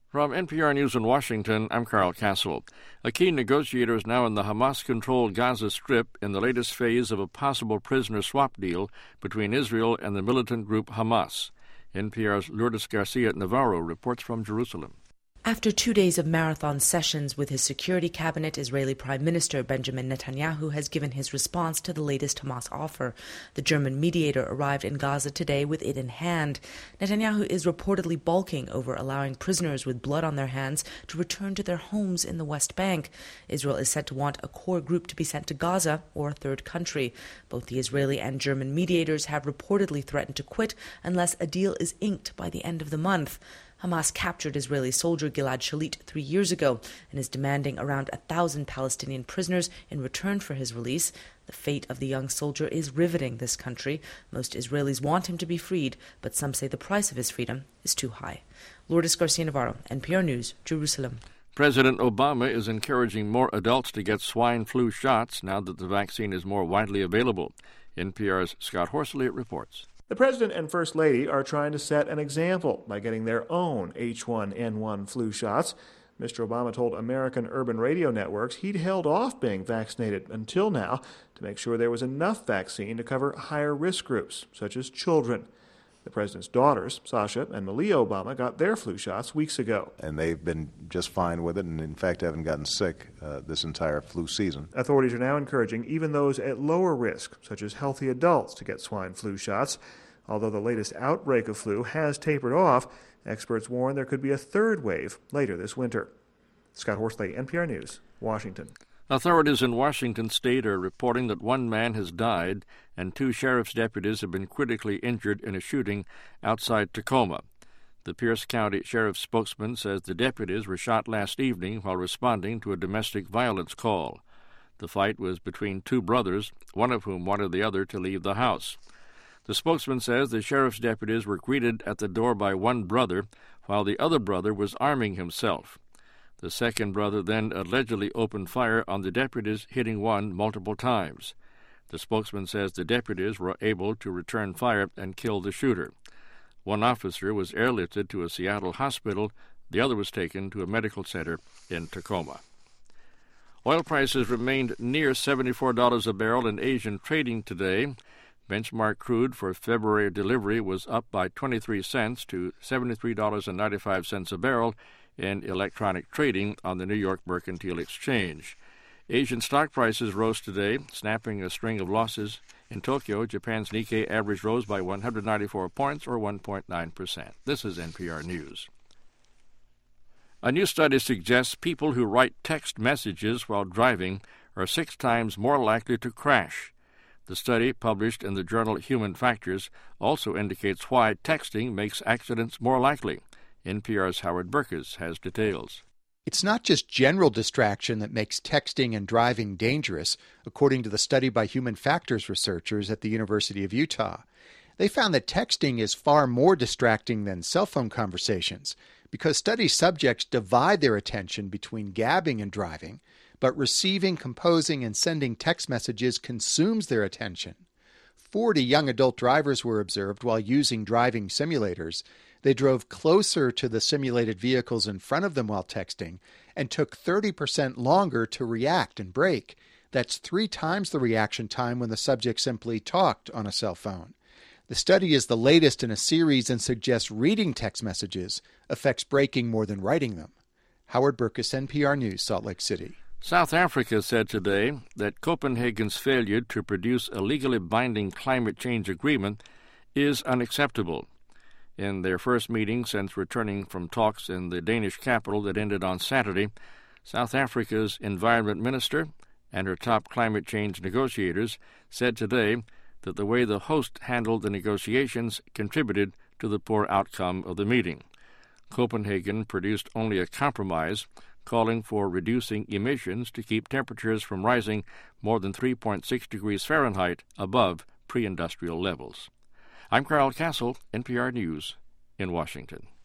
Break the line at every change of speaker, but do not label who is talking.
From NPR News in Washington, I'm Carl Castle. A key negotiator is now in the Hamas-controlled Gaza Strip in the latest phase of a possible prisoner swap deal between Israel and the militant group Hamas. NPR's Lourdes Garcia Navarro reports from Jerusalem.
After 2 days of marathon sessions with his security cabinet, Israeli Prime Minister Benjamin Netanyahu has given his response to the latest Hamas offer. The German mediator arrived in Gaza today with it in hand. Netanyahu is reportedly balking over allowing prisoners with blood on their hands to return to their homes in the West Bank. Israel is said to want a core group to be sent to Gaza or a third country. Both the Israeli and German mediators have reportedly threatened to quit unless a deal is inked by the end of the month. Hamas captured Israeli soldier Gilad Shalit 3 years ago and is demanding around 1,000 Palestinian prisoners in return for his release. The fate of the young soldier is riveting this country. Most Israelis want him to be freed, but some say the price of his freedom is too high. Lourdes Garcia Navarro, NPR News, Jerusalem.
President Obama is encouraging more adults to get swine flu shots now that the vaccine is more widely available. NPR's Scott Horsley reports.
The President and First Lady are trying to set an example by getting their own H1N1 flu shots. Mr. Obama told American Urban Radio Networks he'd held off being vaccinated until now to make sure there was enough vaccine to cover higher risk groups, such as children. The president's daughters, Sasha and Malia Obama, got their flu shots weeks ago.
And they've been just fine with it, and in fact haven't gotten sick this entire flu season.
Authorities are now encouraging even those at lower risk, such as healthy adults, to get swine flu shots. Although the latest outbreak of flu has tapered off, experts warn there could be a third wave later this winter. Scott Horsley, NPR News, Washington.
Authorities in Washington state are reporting that one man has died and 2 sheriff's deputies have been critically injured in a shooting outside Tacoma. The Pierce County Sheriff's spokesman says the deputies were shot last evening while responding to a domestic violence call. The fight was between 2 brothers, one of whom wanted the other to leave the house. The spokesman says the sheriff's deputies were greeted at the door by one brother, while the other brother was arming himself. The second brother then allegedly opened fire on the deputies, hitting one multiple times. The spokesman says the deputies were able to return fire and kill the shooter. One officer was airlifted to a Seattle hospital. The other was taken to a medical center in Tacoma. Oil prices remained near $74 a barrel in Asian trading today. Benchmark crude for February delivery was up by 23 cents to $73.95 a barrel in electronic trading on the New York Mercantile Exchange. Asian stock prices rose today, snapping a string of losses. In Tokyo, Japan's Nikkei average rose by 194 points, or 1.9%. This is NPR News. A new study suggests people who write text messages while driving are 6 times more likely to crash. The study, published in the journal Human Factors, also indicates why texting makes accidents more likely. NPR's Howard Burkus has details.
It's not just general distraction that makes texting and driving dangerous, according to the study by Human Factors researchers at the University of Utah. They found that texting is far more distracting than cell phone conversations because study subjects divide their attention between gabbing and driving, but receiving, composing, and sending text messages consumes their attention. 40 young adult drivers were observed while using driving simulators. They drove closer to the simulated vehicles in front of them while texting and took 30% longer to react and brake. That's 3 times the reaction time when the subject simply talked on a cell phone. The study is the latest in a series and suggests reading text messages affects braking more than writing them. Howard Burkus, NPR News, Salt Lake City.
South Africa said today that Copenhagen's failure to produce a legally binding climate change agreement is unacceptable. In their first meeting since returning from talks in the Danish capital that ended on Saturday, South Africa's environment minister and her top climate change negotiators said today that the way the host handled the negotiations contributed to the poor outcome of the meeting. Copenhagen produced only a compromise, calling for reducing emissions to keep temperatures from rising more than 3.6 degrees Fahrenheit above pre-industrial levels. I'm Carl Castle, NPR News in Washington.